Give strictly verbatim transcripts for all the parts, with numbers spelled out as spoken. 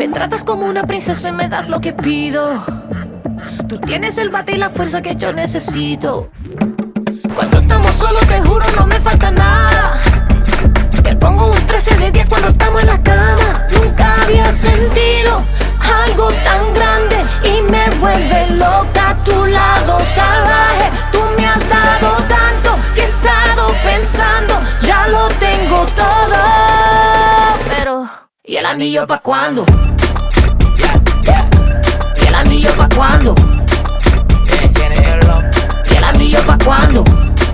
Me tratas como una princesa y me das lo que pido. Tú tienes el bate y la fuerza que yo necesito. Cuando estamos solos te juro no me falta nada. Te pongo un trece de diez cuando estamos en la cama. Nunca había sentido algo tan grande y me vuelve loca a tu lado salvaje. Tú me has dado tanto que he estado pensando, ya lo tengo todo. Pero, ¿y el anillo pa' cuándo? ¿Y el anillo pa' cuándo? ¿Y el anillo pa' cuándo?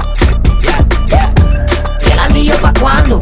¿Y el anillo pa' cuándo?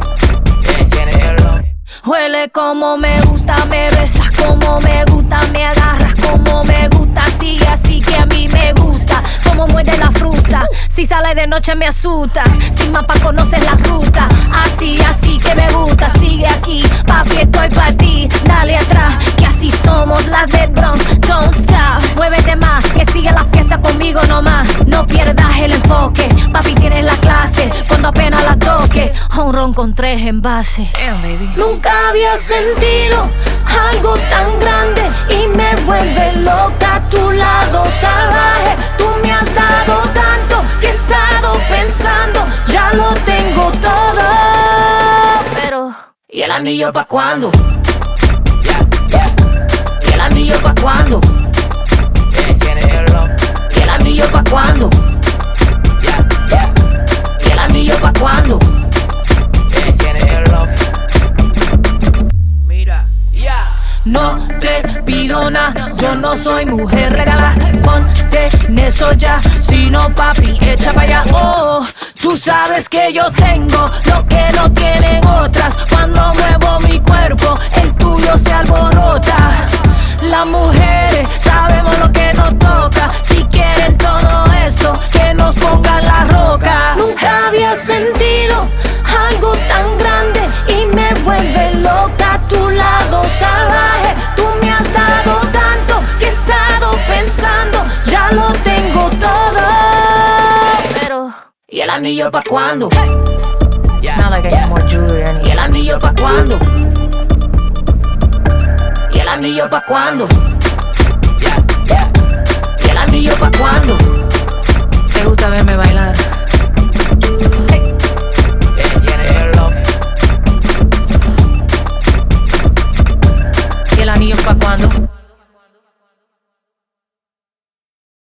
Huele como me gusta, me besas como me gusta, me agarras como me gusta, sigue así que a mí me gusta, como muerde la fruta, si sale de noche me asusta, sin mapa conoces la ruta, así, así que me gusta, sigue aquí, papi estoy pa' ti, dale atrás, que así somos las de Bronx, don't stop, muévete más, que sigue la fiesta conmigo nomás, no pierdas el enfoque, papi tienes la clase, cuando apenas la toque, un ron con tres envases. Damn, baby. Nunca había sentido algo tan grande y me vuelve loca a tu lado salvaje. Tú me has dado tanto que he estado pensando, ya lo tengo todo. Pero, ¿y el anillo pa' cuándo? ¿Y el anillo pa' cuándo? ¿Y el anillo pa' cuándo? ¿Y el anillo pa' cuándo? No te pido nada, yo no soy mujer regala. Ponte en eso ya, si no papi, echa pa' allá. Oh, tú sabes que yo tengo lo que no tienen otras. Cuando muevo mi cuerpo, el tuyo se alborota. Las mujeres sabemos lo que nos toca. Si quieren todo eso, que nos pongan la roca. Nunca había sentido algo tan grande y me vuelve loca a tu lado salvaje. Tú me has dado tanto que he estado pensando, ya lo tengo todo. Pero, ¿y el anillo pa' cuándo? It's not like I need more jewelry or anything. ¿Y el anillo pa' cuándo? ¿Y el anillo pa' cuándo? ¿Y el anillo pa' cuándo?